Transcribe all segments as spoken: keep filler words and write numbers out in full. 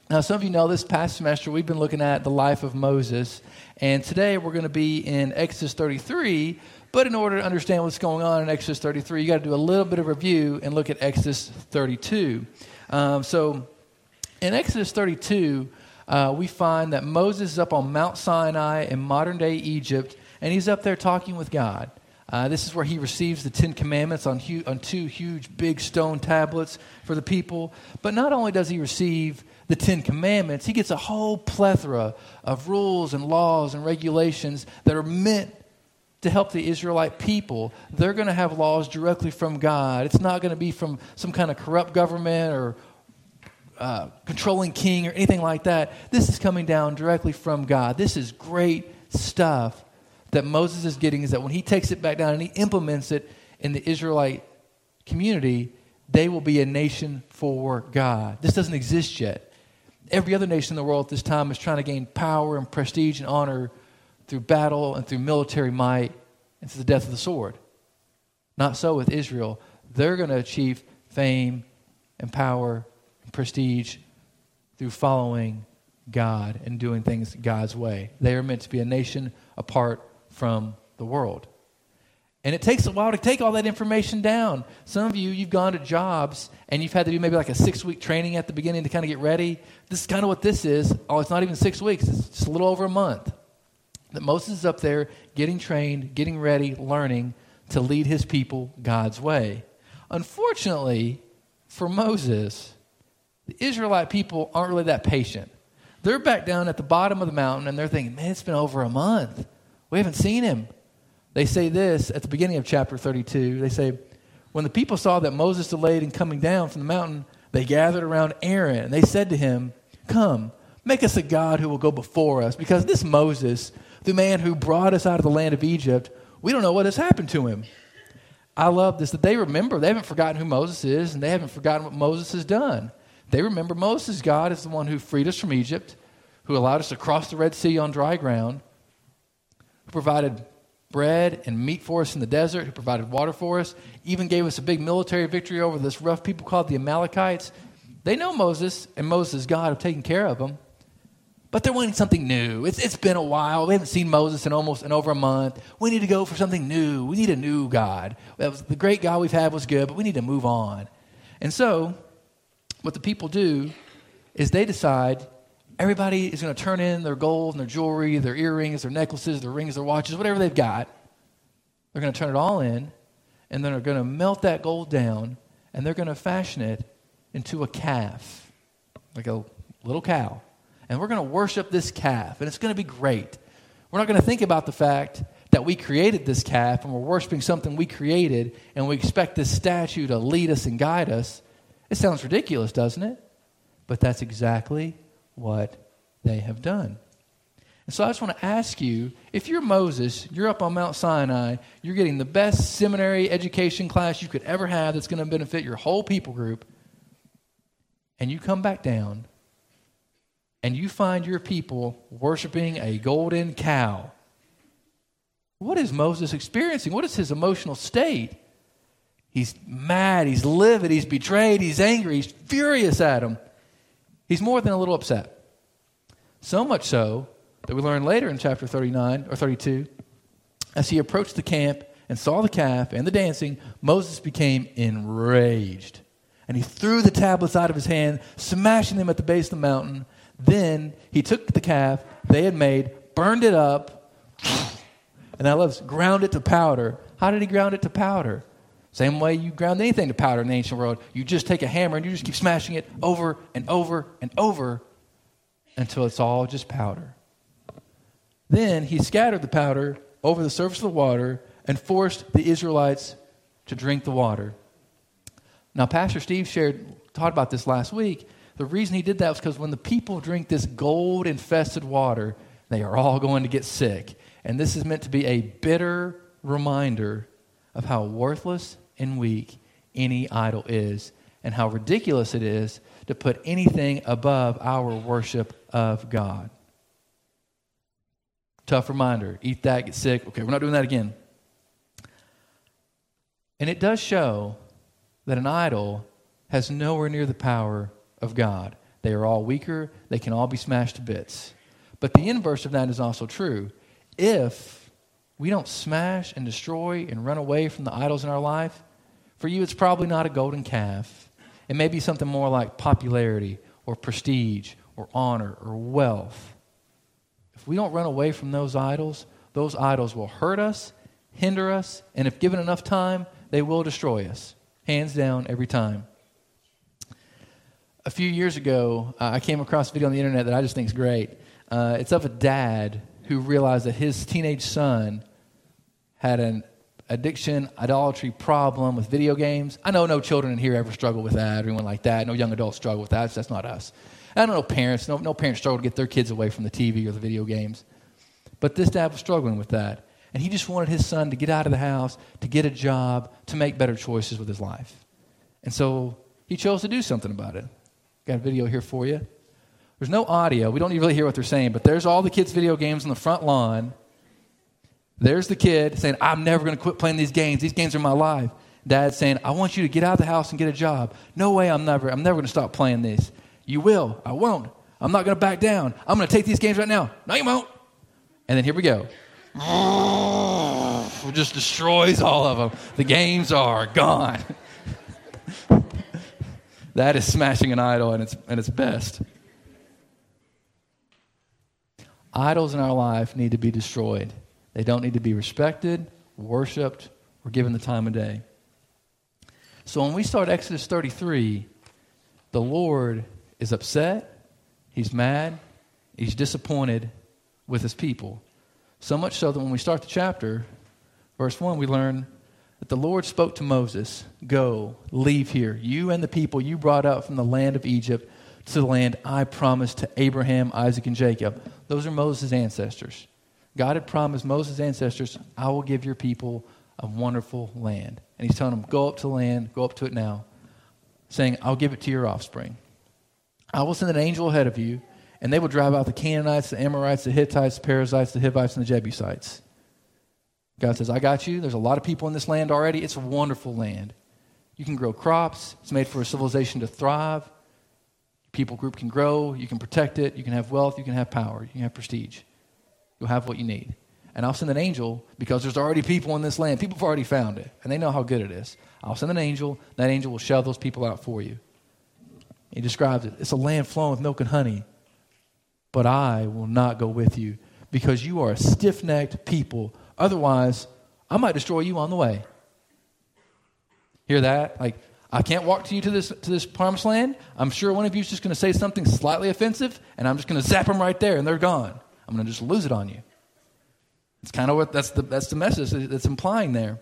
Now, some of you know this past semester we've been looking at the life of Moses, and today we're going to be in Exodus thirty-three, but in order to understand what's going on in Exodus thirty-three, you got to do a little bit of review and look at Exodus thirty-two. Um, so in Exodus thirty-two, uh, we find that Moses is up on Mount Sinai in modern-day Egypt, and he's up there talking with God. Uh, this is where he receives the Ten Commandments on, hu- on two huge, big stone tablets for the people. But not only does he receive the Ten Commandments, he gets a whole plethora of rules and laws and regulations that are meant to help the Israelite people. They're going to have laws directly from God. It's not going to be from some kind of corrupt government or uh, controlling king or anything like that. This is coming down directly from God. This is great stuff that Moses is getting, is that when he takes it back down and he implements it in the Israelite community, they will be a nation for God. This doesn't exist yet. Every other nation in the world at this time is trying to gain power and prestige and honor through battle and through military might and through the death of the sword. Not so with Israel. They're going to achieve fame and power and prestige through following God and doing things God's way. They are meant to be a nation apart from the world. And it takes a while to take all that information down. Some of you, you've gone to jobs and you've had to do maybe like a six-week training at the beginning to kind of get ready. This is kind of what this is. Oh, it's not even six weeks. It's just a little over a month. That Moses is up there getting trained, getting ready, learning to lead his people God's way. Unfortunately, for Moses, the Israelite people aren't really that patient. They're back down at the bottom of the mountain and they're thinking, man, it's been over a month. We haven't seen him. They say this at the beginning of chapter thirty-two. They say, when the people saw that Moses delayed in coming down from the mountain, they gathered around Aaron and they said to him, come, make us a God who will go before us, because this Moses, the man who brought us out of the land of Egypt, we don't know what has happened to him. I love this, that they remember. They haven't forgotten who Moses is, and they haven't forgotten what Moses has done. They remember Moses, God, is the one who freed us from Egypt, who allowed us to cross the Red Sea on dry ground, who provided bread and meat for us in the desert, who provided water for us, even gave us a big military victory over this rough people called the Amalekites. They know Moses, and Moses, God, have taken care of them. But they're wanting something new. It's It's been a while. We haven't seen Moses in almost in over a month. We need to go for something new. We need a new God. That was, the great God we've had was good, but we need to move on. And so, what the people do is they decide everybody is going to turn in their gold and their jewelry, their earrings, their necklaces, their rings, their watches, whatever they've got. They're going to turn it all in, and then they're going to melt that gold down, and they're going to fashion it into a calf, like a little cow. And we're going to worship this calf, and it's going to be great. We're not going to think about the fact that we created this calf, and we're worshiping something we created, and we expect this statue to lead us and guide us. It sounds ridiculous, doesn't it? But that's exactly what they have done. And so I just want to ask you, if you're Moses, you're up on Mount Sinai, you're getting the best seminary education class you could ever have that's going to benefit your whole people group, and you come back down, and you find your people worshiping a golden cow, what is Moses experiencing? What is his emotional state? He's mad, he's livid, he's betrayed, he's angry, he's furious at him. He's more than a little upset. So much so that we learn later in chapter thirty-nine or thirty-two, as he approached the camp and saw the calf and the dancing, Moses became enraged. And he threw the tablets out of his hand, smashing them at the base of the mountain. Then he took the calf they had made, burned it up, and I love this, ground it to powder. How did he ground it to powder? Same way you ground anything to powder in the ancient world. You just take a hammer and you just keep smashing it over and over and over until it's all just powder. Then he scattered the powder over the surface of the water and forced the Israelites to drink the water. Now, Pastor Steve shared, talked about this last week. The reason he did that was because when the people drink this gold-infested water, they are all going to get sick. And this is meant to be a bitter reminder of how worthless and weak any idol is, and how ridiculous it is to put anything above our worship of God. Tough reminder. Eat that, get sick. Okay, we're not doing that again. And it does show that an idol has nowhere near the power of God. They are all weaker. They can all be smashed to bits. But the inverse of that is also true. If we don't smash and destroy and run away from the idols in our life, for you it's probably not a golden calf. It may be something more like popularity or prestige or honor or wealth. If we don't run away from those idols, those idols will hurt us, hinder us, and if given enough time, they will destroy us. Hands down, every time. A few years ago, uh, I came across a video on the internet that I just think is great. Uh, it's of a dad who realized that his teenage son had an addiction, idolatry problem with video games. I know no children in here ever struggle with that or anyone like that. No young adults struggle with that. That's not us. I don't know parents. No, no parents struggle to get their kids away from the T V or the video games. But this dad was struggling with that. And he just wanted his son to get out of the house, to get a job, to make better choices with his life. And so he chose to do something about it. Got a video here for you. There's no audio. We don't even really hear what they're saying, but there's all the kids' video games on the front lawn. There's the kid saying, I'm never going to quit playing these games. These games are my life. Dad's saying, I want you to get out of the house and get a job. No way, I'm never, I'm never going to stop playing these. You will. I won't. I'm not going to back down. I'm going to take these games right now. No, you won't. And then here we go. It just destroys all of them. The games are gone. That is smashing an idol at its, at its best. Idols in our life need to be destroyed. They don't need to be respected, worshiped, or given the time of day. So when we start Exodus thirty-three, the Lord is upset, he's mad, he's disappointed with his people. So much so that when we start the chapter, verse one, we learn that the Lord spoke to Moses, go, leave here, you and the people you brought up from the land of Egypt to the land I promised to Abraham, Isaac, and Jacob. Those are Moses' ancestors. God had promised Moses' ancestors, I will give your people a wonderful land. And he's telling them, go up to the land, go up to it now, saying, I'll give it to your offspring. I will send an angel ahead of you, and they will drive out the Canaanites, the Amorites, the Hittites, the Perizzites, the Hivites, and the Jebusites. God says, I got you. There's a lot of people in this land already. It's a wonderful land. You can grow crops. It's made for a civilization to thrive. People group can grow. You can protect it. You can have wealth. You can have power. You can have prestige. You'll have what you need. And I'll send an angel because there's already people in this land. People have already found it, and they know how good it is. I'll send an angel. That angel will shell those people out for you. He describes it. It's a land flowing with milk and honey. But I will not go with you because you are a stiff-necked people. Otherwise, I might destroy you on the way. Hear that? Like, I can't walk to you to this to this promised land. I'm sure one of you is just going to say something slightly offensive, and I'm just going to zap them right there, and they're gone. I'm going to just lose it on you. It's kind of what that's the that's the message that's implying there.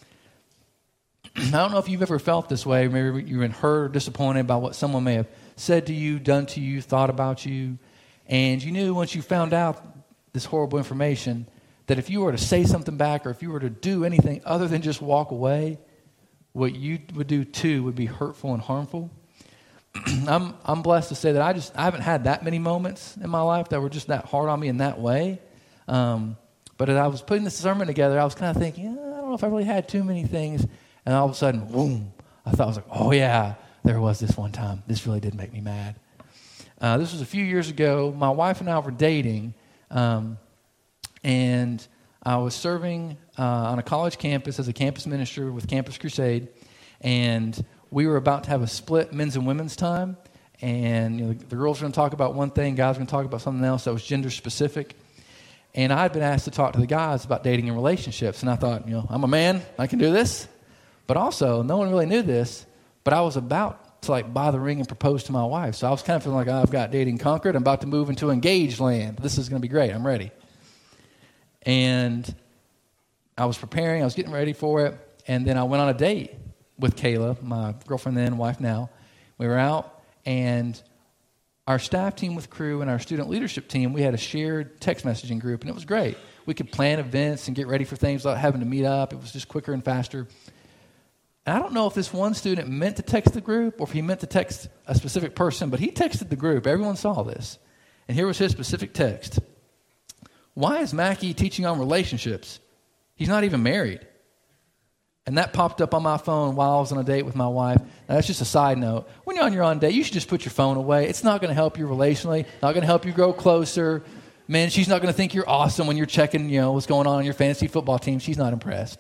I don't know if you've ever felt this way. Maybe you've been hurt or disappointed about what someone may have said to you, done to you, thought about you. And you knew once you found out this horrible information that if you were to say something back or if you were to do anything other than just walk away, what you would do too would be hurtful and harmful. I'm I'm blessed to say that I just I haven't had that many moments in my life that were just that hard on me in that way. Um, but as I was putting this sermon together, I was kind of thinking, eh, I don't know if I really had too many things. And all of a sudden, boom, I thought I was like, oh yeah, there was this one time. This really did make me mad. Uh, this was a few years ago. My wife and I were dating, um, and I was serving uh, on a college campus as a campus minister with Campus Crusade, and we were about to have a split men's and women's time, and you know, the, the girls were going to talk about one thing, guys were going to talk about something else that was gender specific, and I had been asked to talk to the guys about dating and relationships, and I thought, you know, I'm a man, I can do this, but also no one really knew this, but I was about to like buy the ring and propose to my wife. So I was kind of feeling like, oh, I've got dating conquered. I'm about to move into engaged land. This is going to be great. I'm ready. And I was preparing. I was getting ready for it. And then I went on a date with Kayla, my girlfriend then, wife now. We were out, and our staff team with crew and our student leadership team, we had a shared text messaging group, and it was great. We could plan events and get ready for things without having to meet up. It was just quicker and faster. And I don't know if this one student meant to text the group or if he meant to text a specific person, but he texted the group. Everyone saw this. And here was his specific text. Why is Mackie teaching on relationships? He's not even married. And that popped up on my phone while I was on a date with my wife. Now, that's just a side note. When you're on your own date, you should just put your phone away. It's not going to help you relationally, not going to help you grow closer. Man, she's not going to think you're awesome when you're checking, you know, what's going on on your fantasy football team. She's not impressed.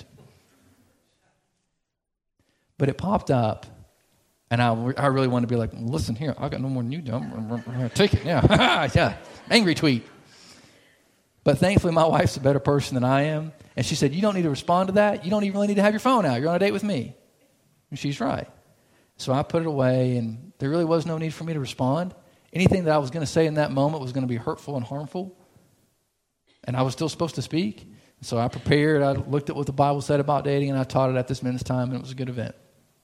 But it popped up, and I, I really wanted to be like, listen here, I got no more than you do. I'm going to take it, yeah. yeah, angry tweet. But thankfully, my wife's a better person than I am. And she said, you don't need to respond to that. You don't even really need to have your phone out. You're on a date with me. And she's right. So I put it away, and there really was no need for me to respond. Anything that I was going to say in that moment was going to be hurtful and harmful. And I was still supposed to speak. So I prepared. I looked at what the Bible said about dating, and I taught it at this men's time, and it was a good event.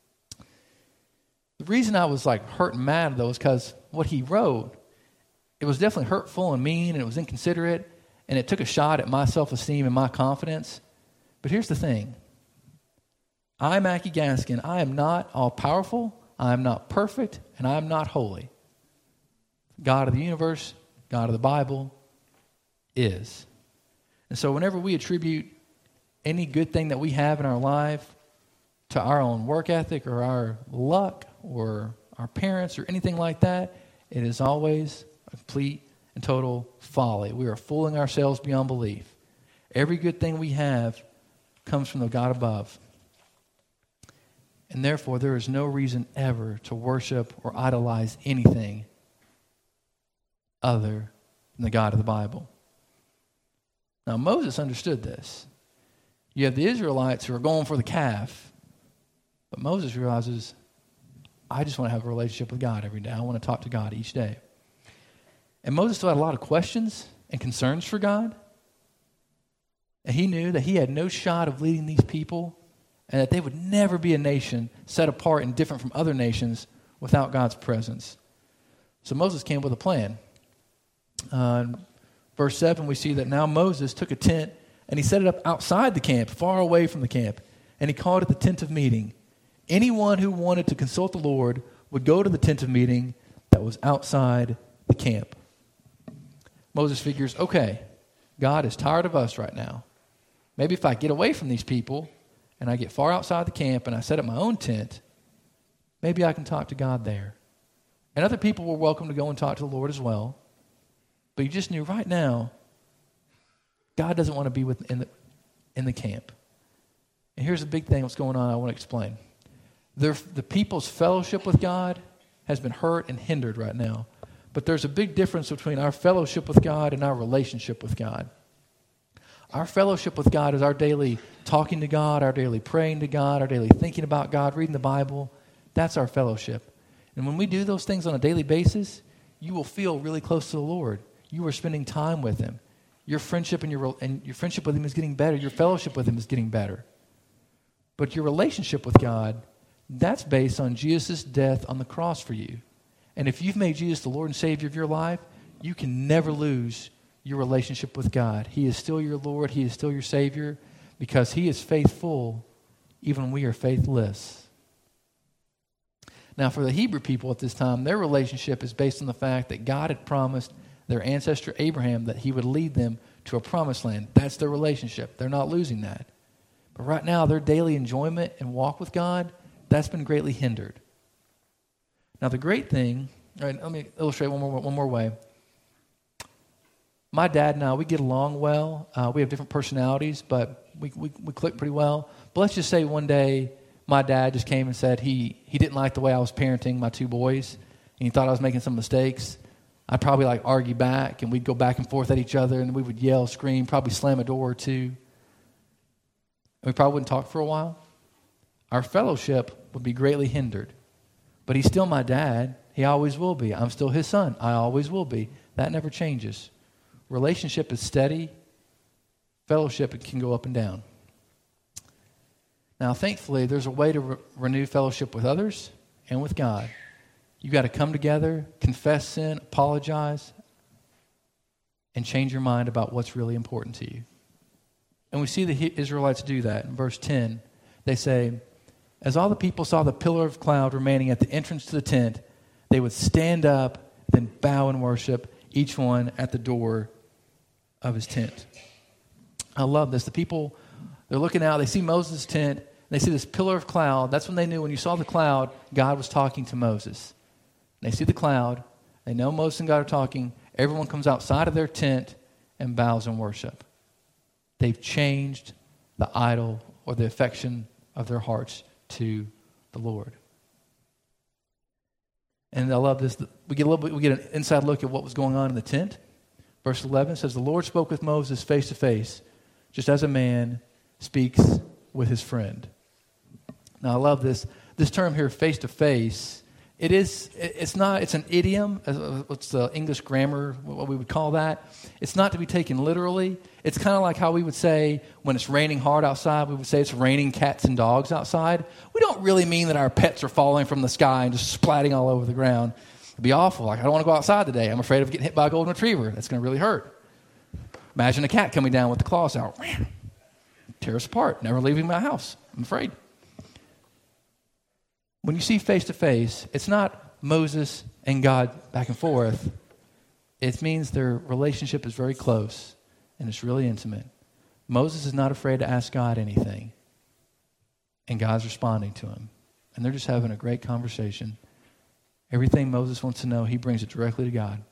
The reason I was like hurt and mad, though, is because what he wrote, it was definitely hurtful and mean, and it was inconsiderate. And it took a shot at my self-esteem and my confidence. But here's the thing. I, Mackie Gaskin, I am not all-powerful, I am not perfect, and I am not holy. God of the universe, God of the Bible, is. And so whenever we attribute any good thing that we have in our life to our own work ethic or our luck or our parents or anything like that, it is always a complete and total folly. We are fooling ourselves beyond belief. Every good thing we have comes from the God above. And therefore, there is no reason ever to worship or idolize anything other than the God of the Bible. Now, Moses understood this. You have the Israelites who are going for the calf, but Moses realizes, I just want to have a relationship with God every day. I want to talk to God each day. And Moses still had a lot of questions and concerns for God. And he knew that he had no shot of leading these people and that they would never be a nation set apart and different from other nations without God's presence. So Moses came with a plan. Uh, in verse seven, we see that now Moses took a tent and he set it up outside the camp, far away from the camp. And he called it the tent of meeting. Anyone who wanted to consult the Lord would go to the tent of meeting that was outside the camp. Moses figures, okay, God is tired of us right now. Maybe if I get away from these people and I get far outside the camp and I set up my own tent, maybe I can talk to God there. And other people were welcome to go and talk to the Lord as well. But you just knew right now, God doesn't want to be with, in, the, in the camp. And here's the big thing what's going on I want to explain. Their, the people's fellowship with God has been hurt and hindered right now. But there's a big difference between our fellowship with God and our relationship with God. Our fellowship with God is our daily talking to God, our daily praying to God, our daily thinking about God, reading the Bible. That's our fellowship. And when we do those things on a daily basis, you will feel really close to the Lord. You are spending time with Him. Your friendship and your and your friendship with Him is getting better. Your fellowship with Him is getting better. But your relationship with God, that's based on Jesus' death on the cross for you. And if you've made Jesus the Lord and Savior of your life, you can never lose your relationship with God. He is still your Lord. He is still your Savior because He is faithful even when we are faithless. Now, for the Hebrew people at this time, their relationship is based on the fact that God had promised their ancestor Abraham that He would lead them to a promised land. That's their relationship. They're not losing that. But right now, their daily enjoyment and walk with God, that's been greatly hindered. Now, the great thing, all right, let me illustrate one more, one more way. My dad and I, we get along well. Uh, we have different personalities, but we, we we click pretty well. But let's just say one day my dad just came and said he, he didn't like the way I was parenting my two boys, and he thought I was making some mistakes. I'd probably like argue back, and we'd go back and forth at each other, and we would yell, scream, probably slam a door or two. And we probably wouldn't talk for a while. Our fellowship would be greatly hindered. But he's still my dad. He always will be. I'm still his son. I always will be. That never changes. Relationship is steady. Fellowship, it can go up and down. Now, thankfully, there's a way to re- renew fellowship with others and with God. You've got to come together, confess sin, apologize, and change your mind about what's really important to you. And we see the Israelites do that. In verse ten, they say, as all the people saw the pillar of cloud remaining at the entrance to the tent, they would stand up, then bow and worship, each one at the door of his tent. I love this. The people, they're looking out, they see Moses' tent, They see this pillar of cloud. That's when they knew when you saw the cloud, God was talking to Moses. They see the cloud. They know Moses and God are talking. Everyone comes outside of their tent and bows in worship. They've changed the idol or the affection of their hearts to the Lord. And I love this. We get a little bit, we get an inside look at what was going on in the tent. Verse eleven says, the Lord spoke with Moses face to face, just as a man speaks with his friend. Now I love this. This term here, face to face, it is, it's not, it's an idiom. What's the English grammar, what we would call that? It's not to be taken literally. It's kind of like how we would say when it's raining hard outside, we would say it's raining cats and dogs outside. We don't really mean that our pets are falling from the sky and just splatting all over the ground. It'd be awful. Like, I don't want to go outside today. I'm afraid of getting hit by a golden retriever. That's going to really hurt. Imagine a cat coming down with the claws out. Tear us apart. Never leaving my house. I'm afraid. When you see face to face, it's not Moses and God back and forth. It means their relationship is very close and it's really intimate. Moses is not afraid to ask God anything, and God's responding to him. And they're just having a great conversation. Everything Moses wants to know, he brings it directly to God.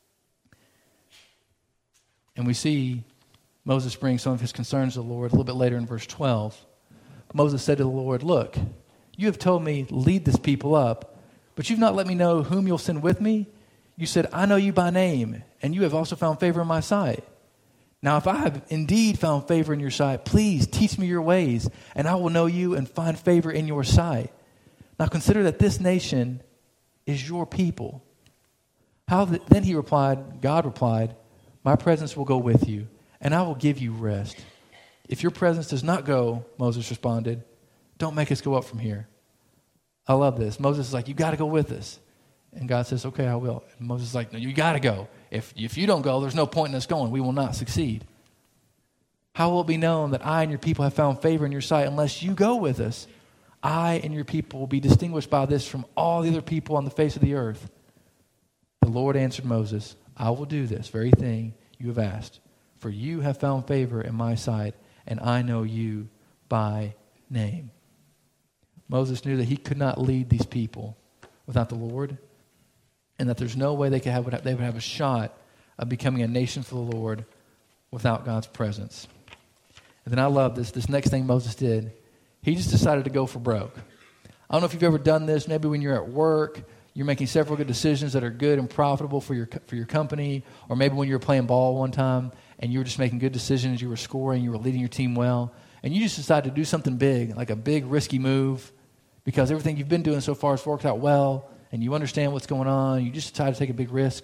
And we see Moses bring some of his concerns to the Lord a little bit later in verse twelve. Moses said to the Lord, look, you have told me, lead this people up, but you've not let me know whom you'll send with me. You said, I know you by name, and you have also found favor in my sight. Now, if I have indeed found favor in your sight, please teach me your ways, and I will know you and find favor in your sight. Now, consider that this nation is your people. How the, then he replied, God replied, my presence will go with you, and I will give you rest. If your presence does not go, Moses responded, don't make us go up from here. I love this. Moses is like, you got to go with us. And God says, okay, I will. And Moses is like, no, you got to go. If, if you don't go, there's no point in us going. We will not succeed. How will it be known that I and your people have found favor in your sight unless you go with us? I and your people will be distinguished by this from all the other people on the face of the earth. The Lord answered Moses, I will do this very thing you have asked, for you have found favor in my sight, and I know you by name. Moses knew that he could not lead these people without the Lord, and that there's no way they could have they would have a shot of becoming a nation for the Lord without God's presence. And then I love this. This next thing Moses did, he just decided to go for broke. I don't know if you've ever done this. Maybe when you're at work, you're making several good decisions that are good and profitable for your for your company, or maybe when you were playing ball one time and you were just making good decisions, you were scoring, you were leading your team well, and you just decided to do something big, like a big risky move, because everything you've been doing so far has worked out well, and you understand what's going on. You just decided to take a big risk.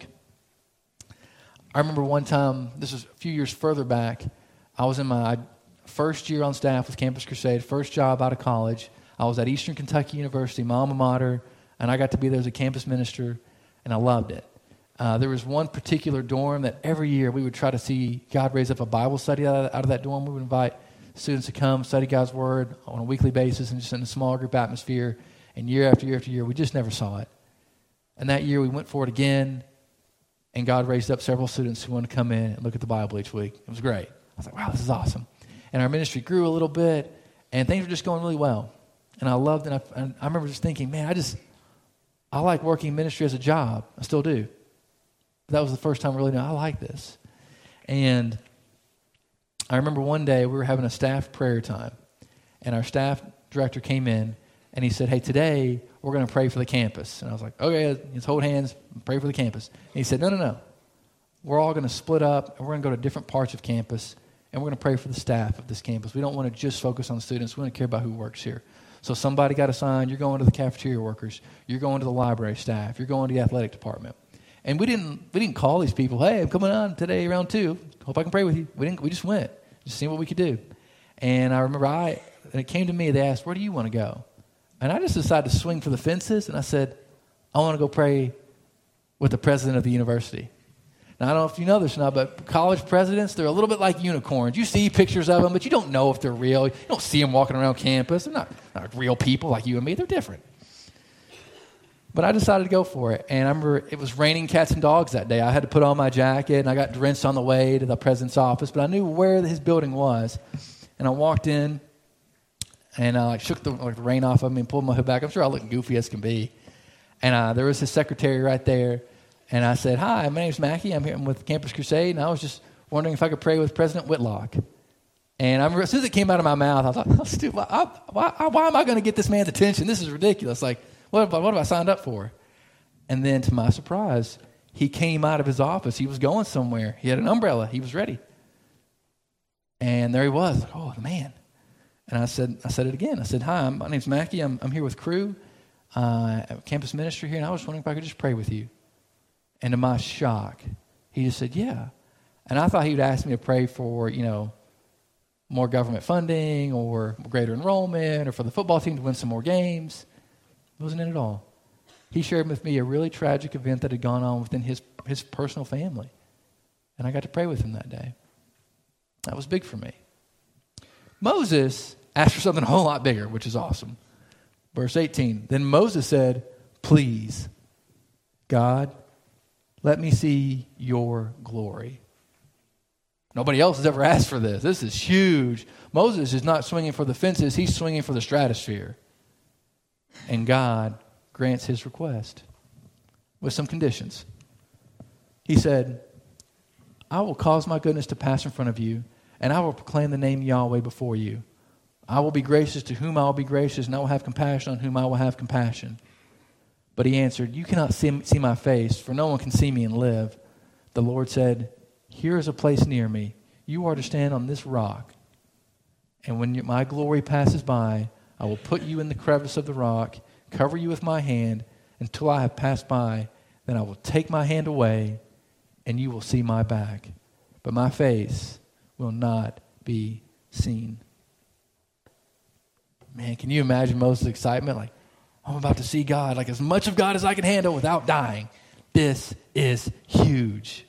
I remember one time, this was a few years further back, I was in my first year on staff with Campus Crusade, first job out of college. I was at Eastern Kentucky University, my alma mater, and I got to be there as a campus minister, and I loved it. Uh, there was one particular dorm that every year we would try to see God raise up a Bible study out of, out of that dorm. We would invite students to come study God's Word on a weekly basis and just in a small group atmosphere. And year after year after year, we just never saw it. And that year we went for it again, and God raised up several students who wanted to come in and look at the Bible each week. It was great. I was like, wow, this is awesome. And our ministry grew a little bit, and things were just going really well. And I loved it. And I, and I remember just thinking, man, I just, I like working ministry as a job. I still do. But that was the first time I really knew I like this. And I remember one day we were having a staff prayer time, and our staff director came in, and he said, hey, today we're going to pray for the campus. And I was like, okay, let's hold hands, pray for the campus. And he said, no, no, no. We're all going to split up, and we're going to go to different parts of campus, and we're going to pray for the staff of this campus. We don't want to just focus on students. We want to care about who works here. So somebody got assigned, you're going to the cafeteria workers, you're going to the library staff, you're going to the athletic department. And we didn't we didn't call these people, hey, I'm coming on today around two. Hope I can pray with you. We didn't. We just went, just seeing what we could do. And I remember I, and it came to me, they asked, where do you want to go? And I just decided to swing for the fences, and I said, I want to go pray with the president of the university. Now, I don't know if you know this or not, but college presidents, they're a little bit like unicorns. You see pictures of them, but you don't know if they're real. You don't see them walking around campus. They're not, not real people like you and me. They're different. But I decided to go for it. And I remember it was raining cats and dogs that day. I had to put on my jacket, and I got drenched on the way to the president's office. But I knew where his building was. And I walked in, And I like, shook the, like, the rain off of me and pulled my hood back. I'm sure I looked goofy as can be. And uh, there was his secretary right there. And I said, hi, my name's Mackie. I'm here I'm with Campus Crusade. And I was just wondering if I could pray with President Whitlock. And I remember, as soon as it came out of my mouth, I thought, oh, stupid, why, why, why am I going to get this man's attention? This is ridiculous. Like, what have, what have I signed up for? And then, to my surprise, he came out of his office. He was going somewhere. He had an umbrella. He was ready. And there he was. Like, oh, man. And I said I said it again. I said, hi, my name's Mackie. I'm, I'm here with Crew, uh, campus ministry here, and I was wondering if I could just pray with you. And to my shock, he just said, yeah. And I thought he would ask me to pray for, you know, more government funding or greater enrollment or for the football team to win some more games. It wasn't it at all. He shared with me a really tragic event that had gone on within his, his personal family. And I got to pray with him that day. That was big for me. Moses asked for something a whole lot bigger, which is awesome. Verse eighteen, then Moses said, please, God, let me see your glory. Nobody else has ever asked for this. This is huge. Moses is not swinging for the fences. He's swinging for the stratosphere. And God grants his request with some conditions. He said, I will cause my goodness to pass in front of you, and I will proclaim the name Yahweh before you. I will be gracious to whom I will be gracious, and I will have compassion on whom I will have compassion. But he answered, you cannot see, see my face, for no one can see me and live. The Lord said, here is a place near me. You are to stand on this rock. And when my glory passes by, I will put you in the crevice of the rock, cover you with my hand, until I have passed by. Then I will take my hand away, and you will see my back. But my face will not be seen. Man, can you imagine Moses' excitement? Like, I'm about to see God, like as much of God as I can handle without dying. This is huge.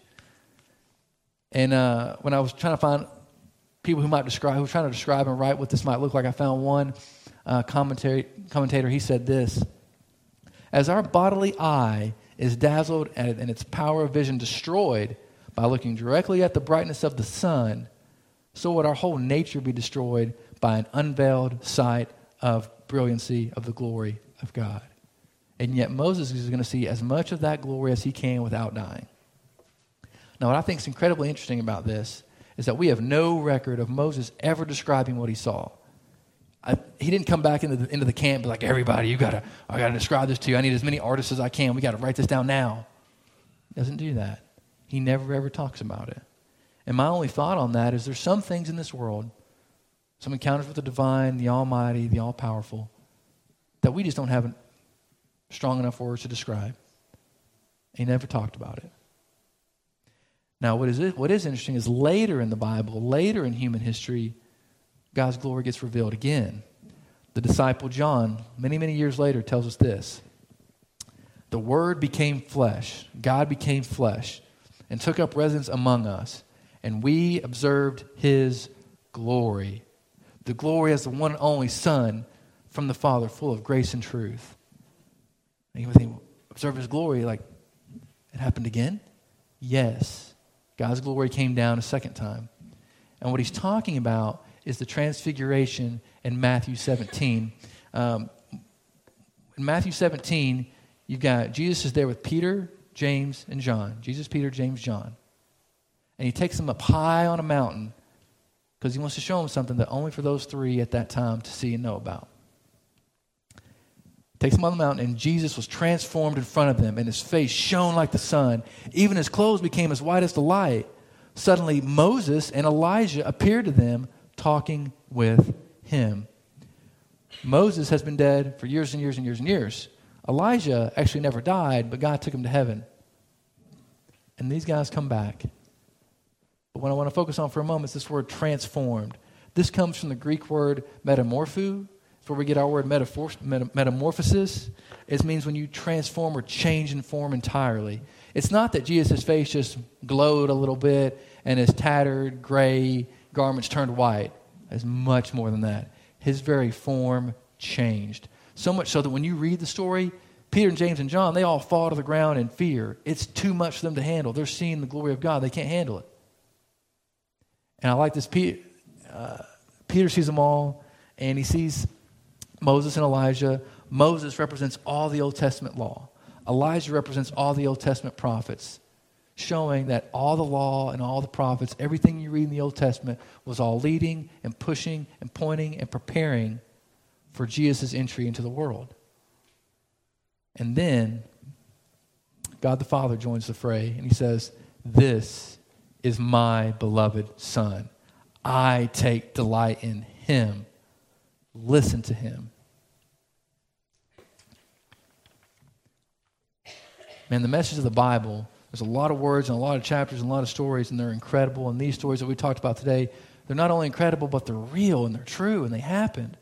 And uh, when I was trying to find people who might describe, who were trying to describe and write what this might look like, I found one uh, commentary, commentator. He said this: as our bodily eye is dazzled and, and its power of vision destroyed by looking directly at the brightness of the sun, so would our whole nature be destroyed by an unveiled sight of brilliancy of the glory of God. And yet Moses is going to see as much of that glory as he can without dying. Now, what I think is incredibly interesting about this is that we have no record of Moses ever describing what he saw. I, he didn't come back into the, into the camp and be like, everybody, you gotta, I got to describe this to you. I need as many artists as I can. We got to write this down now. He doesn't do that. He never, ever talks about it. And my only thought on that is there's some things in this world, some encounters with the divine, the almighty, the all-powerful, that we just don't have strong enough words to describe. He never talked about it. Now, what is it, what is interesting is later in the Bible, later in human history, God's glory gets revealed again. The disciple John, many, many years later, tells us this: the Word became flesh, God became flesh, and took up residence among us, and we observed his glory. The glory as the one and only Son from the Father, full of grace and truth. And you would think, observe his glory, like, it happened again? Yes. God's glory came down a second time. And what he's talking about is the transfiguration in Matthew seventeen. Um, in Matthew seventeen, you've got Jesus is there with Peter, James, and John. Jesus, Peter, James, John. And he takes them up high on a mountain because he wants to show them something that only for those three at that time to see and know about. Takes them on the mountain, and Jesus was transformed in front of them, and his face shone like the sun. Even his clothes became as white as the light. Suddenly, Moses and Elijah appeared to them, talking with him. Moses has been dead for years and years and years and years. Elijah actually never died, but God took him to heaven. And these guys come back. But what I want to focus on for a moment is this word transformed. This comes from the Greek word metamorpho. It's where we get our word metaphor, meta, metamorphosis. It means when you transform or change in form entirely. It's not that Jesus' face just glowed a little bit and his tattered, gray garments turned white. It's much more than that. His very form changed. So much so that when you read the story, Peter and James and John, they all fall to the ground in fear. It's too much for them to handle. They're seeing the glory of God. They can't handle it. And I like this. Peter, uh, Peter sees them all, and he sees Moses and Elijah. Moses represents all the Old Testament law. Elijah represents all the Old Testament prophets, showing that all the law and all the prophets, everything you read in the Old Testament, was all leading and pushing and pointing and preparing for Jesus' entry into the world. And then God the Father joins the fray, and he says, "This is my beloved Son. I take delight in him. Listen to him." Man, the message of the Bible, there's a lot of words and a lot of chapters and a lot of stories, and they're incredible. And these stories that we talked about today, they're not only incredible, but they're real and they're true and they happened.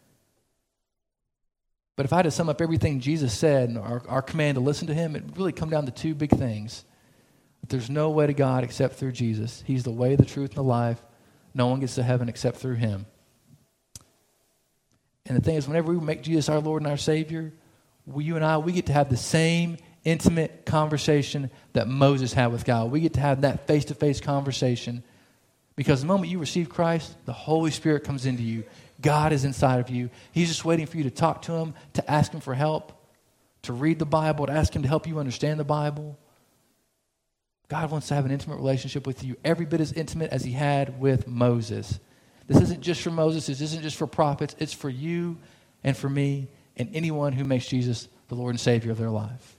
But if I had to sum up everything Jesus said and our, our command to listen to him, it would really come down to two big things. There's no way to God except through Jesus. He's the way, the truth, and the life. No one gets to heaven except through him. And the thing is, whenever we make Jesus our Lord and our Savior, we, you and I, we get to have the same intimate conversation that Moses had with God. We get to have that face-to-face conversation because the moment you receive Christ, the Holy Spirit comes into you. God is inside of you. He's just waiting for you to talk to him, to ask him for help, to read the Bible, to ask him to help you understand the Bible. God wants to have an intimate relationship with you, every bit as intimate as he had with Moses. This isn't just for Moses. This isn't just for prophets. It's for you and for me and anyone who makes Jesus the Lord and Savior of their life.